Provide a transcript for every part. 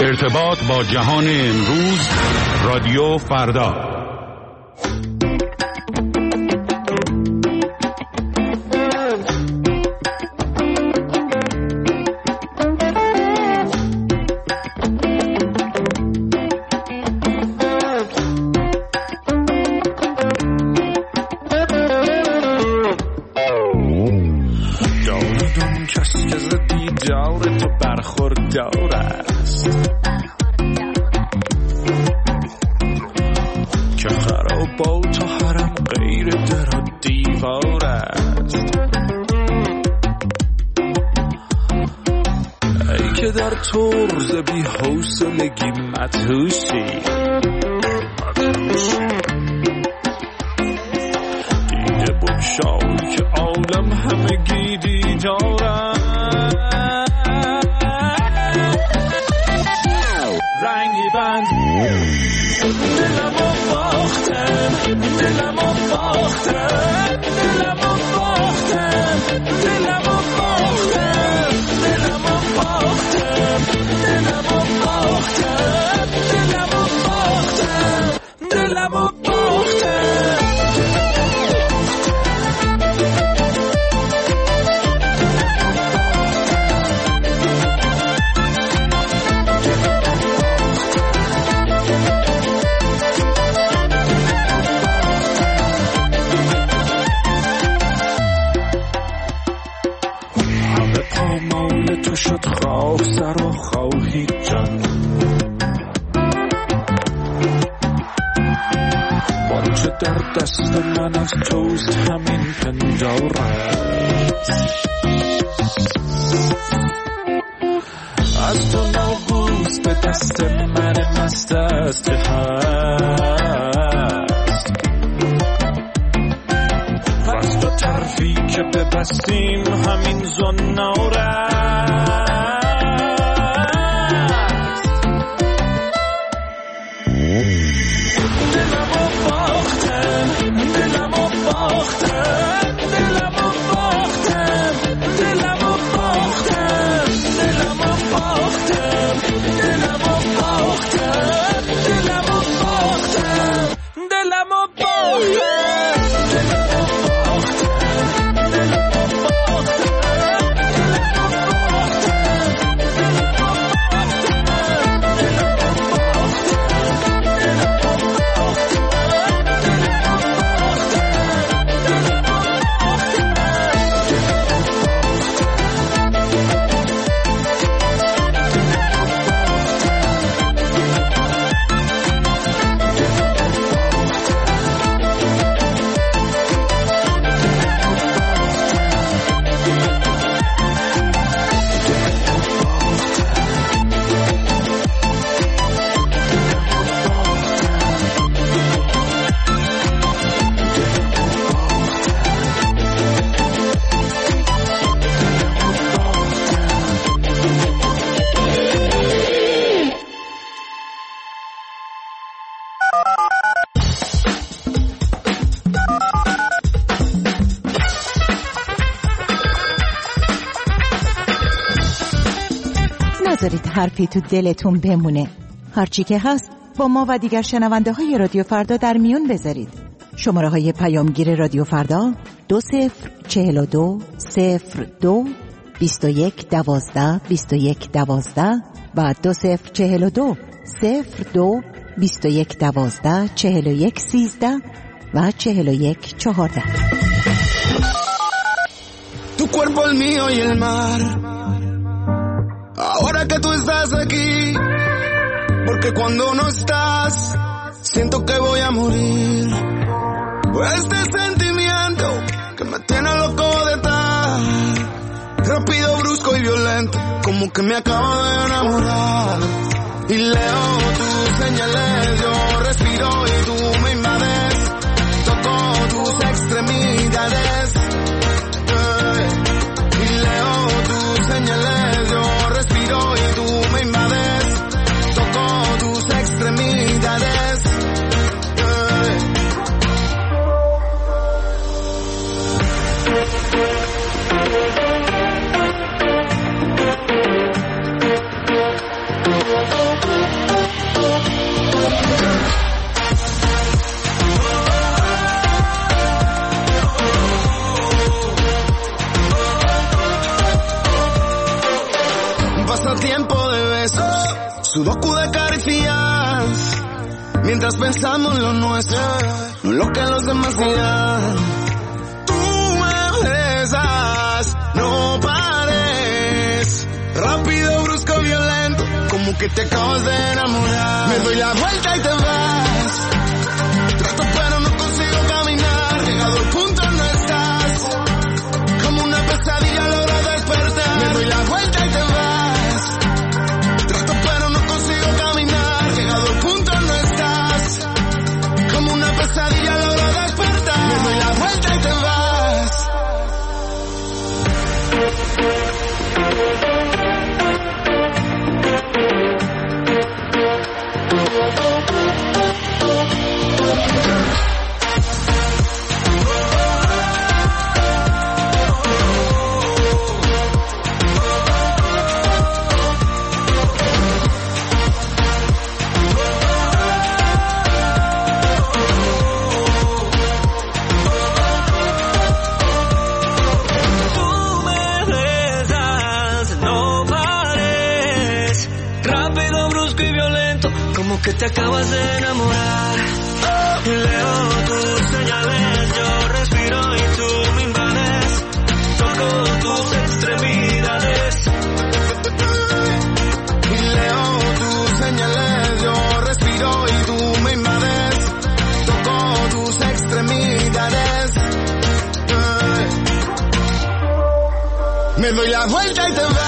ارتباط با جهان امروز، رادیو فردا. داردون کسی که زدی داره تو برخوردار است، که خرابات و حرم غیر در و دیوار است. ای که در طرز بی حوصلگی مدهوشی، دیده بگشای که عالم همگی دیدار است. رنگی بند دلمو باختم، دلمو باختم، دلمو باختم، دلمو باختم، دلمو باختم، دلمو باختم، دلمو باختم، دلمو باختم. تو شد خواه سر و خواهی جان، بانچه در دست من از توست همین پندارت. از تو ناگوز به دست من مست است هست، از تو طرفی که ببستیم همین زنارت. دلمو باختم، دلمو باختم، دلمو باختم، دلمو باختم، دلمو باختم، دلمو باختم، دلمو باختم، دلمو باختم. نذارید حرفی تو دلتون بمونه. هرچی که هست با ما و دیگر شنونده های رادیو فردا در میون بذارید. شماره های پیامگیر رادیو فردا 2042 02 21 12 21 12 و 2042 02 21 12 41 13 و 41 14. Tu cuerpo el mío y el mar. Ahora que tú estás aquí, porque cuando no estás, siento que voy a morir. Este sentimiento que me tiene loco de estar, rápido, brusco y violento, como que me acabo de enamorar. Y leo tus señales, yo respiro y tú me invades, toco tus extremidades. Y leo tus señales, yo respiro y tú me invades, toco tus extremidades. pasatiempo de besos, sudoku de caricias, mientras pensamos en lo nuestro, no en lo que los demás dirán. Tú me besas, no pares, rápido, brusco, violento, como que te acabas de enamorar. Me doy la vuelta y te vas, trato pero no consigo caminar, llegado al punto no estás, como una pesadilla logro despertar. Me doy la vuelta y te vas, trato pero no consigo caminar, llegado al punto no estás, como una pesadilla logro despertar. Me doy la vuelta y te vas. Que te acabas de enamorar. Leo tus señales, yo respiro y tú me invades. Toco tus extremidades. Leo tus señales, yo respiro y tú me invades. Toco tus extremidades. Me doy la vuelta y te vas.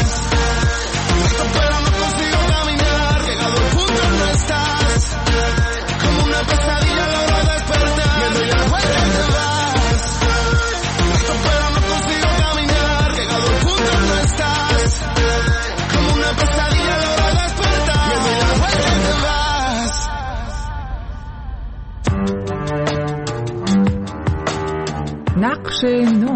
Pesadilla logro despertar. Me doy la vuelta y te vas. Esto pero no consigo caminar. Llegado al punto no estás. Como una pesadilla logro despertar. Me doy la vuelta y te vas. نقش نو.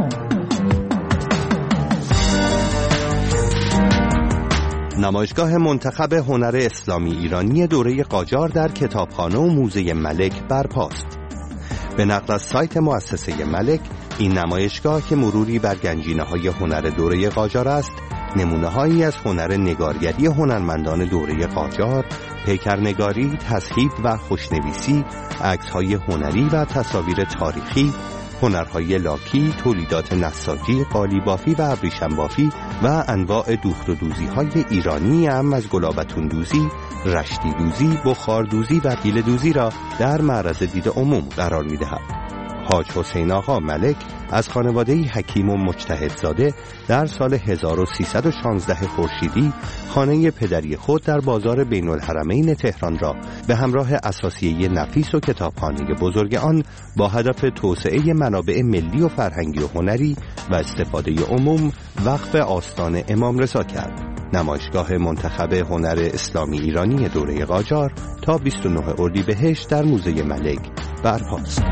نمایشگاه منتخب هنر اسلامی ایرانی دوره قاجار در کتابخانه و موزه ملک برپاست. به نقل از سایت مؤسسه ملک، این نمایشگاه که مروری بر گنجینه‌های هنر دوره قاجار است، نمونه‌هایی از هنر نگارگری هنرمندان دوره قاجار، پیکرنگاری، تصحیف و خوشنویسی، عکس‌های هنری و تصاویر تاریخی، هنرهای لاکی، تولیدات نساجی، قالیبافی و ابریشم‌بافی و انواع دوخت و دوزی‌های ایرانی هم از گلابتون دوزی، رشتی دوزی، بخار دوزی و پیل دوزی را در معرض دید عموم قرار می‌دهد. حاج حسین آقا ملک از خانواده‌ای حکیم و مجتهدزاده در سال 1316 خورشیدی خانه پدری خود در بازار بین الحرمین تهران را به همراه اساسیه نفیس و کتابخانه بزرگ آن با هدف توسعه منابع ملی و فرهنگی و هنری و استفاده عموم وقف آستان امام رضا کرد. نمایشگاه منتخب هنر اسلامی ایرانی دوره قاجار تا 29 اردیبهشت در موزه ملک برپاست.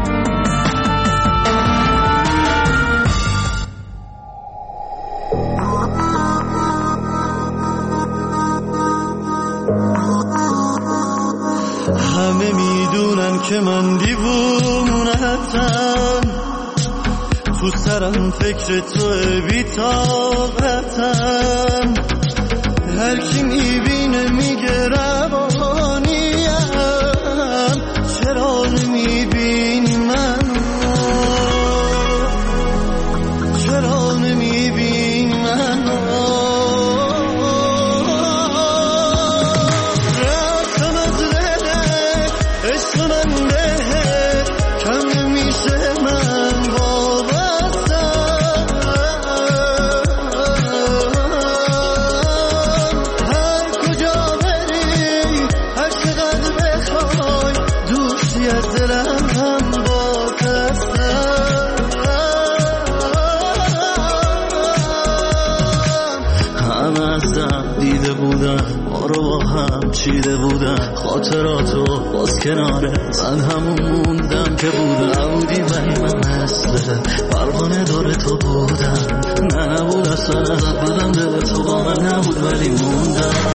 همه میدونن که من دیوونتم، تو سرم فکر تو بی‌طاقتم، هر کی میبینه میگه روانیم، چرا نمیبینی منو، چرا نمیبینی منو. چیده بودم خاطراتو باز کناره من همون موندم که بودم، نبودی ولی من مثل پروانه داره تو بودم، نبود اصلا ازت بدم دل تو با من نبود ولی موندم.